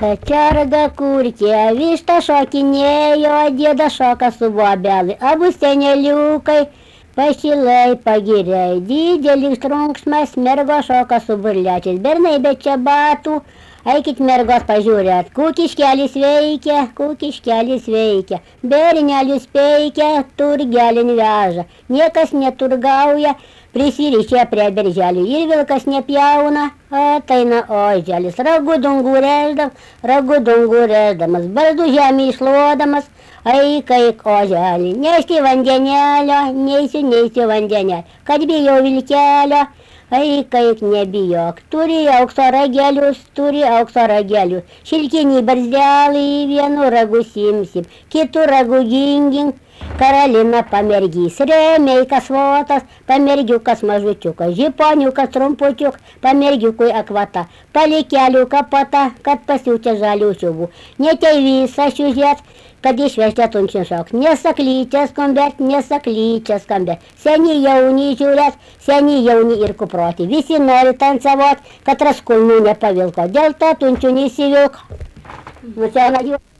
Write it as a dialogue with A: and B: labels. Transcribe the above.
A: Кочерга куртя, вишта шокинею, деда шока субобялы, абу сеня люкой, пощелей погирей, диделик струнксмас, мерго шока субырлячит, берней беча бату, aikit mergos pažiūrėt, kukiškelis veikia, kukiškelis veikia, bernelius peikia, turgelin veža, niekas neturgauja, prisirišė prie berželių ir vilkas nepjauna, ateina oželis, ragų dungų rėždamas, barzdų žemį išlodamas, aikaik oželį, nešti vandenelio, neisiu vandenelio, kad bijau vilkelio. Aikaik nebijok, turi aukso ragelius, šilkinį barzdelį, vienu ragu simsim, kitu ragu ginging, karalina pamergys, remeikas votas, pamergiukas mažučiukas, žiponiukas trumpučiuk, pamergiukui akvata, palikeliu kapata, kad pasiūčia žalių čiubų, netei visą šiužėt, kad išvežti atunčin šok, nesaklyčia skambėt, seni jauni žiūrėt, seni jauni ir kuproti, visi nori tancavot, kad raskulnų nepavilko, dėl to tunčių nesivilko.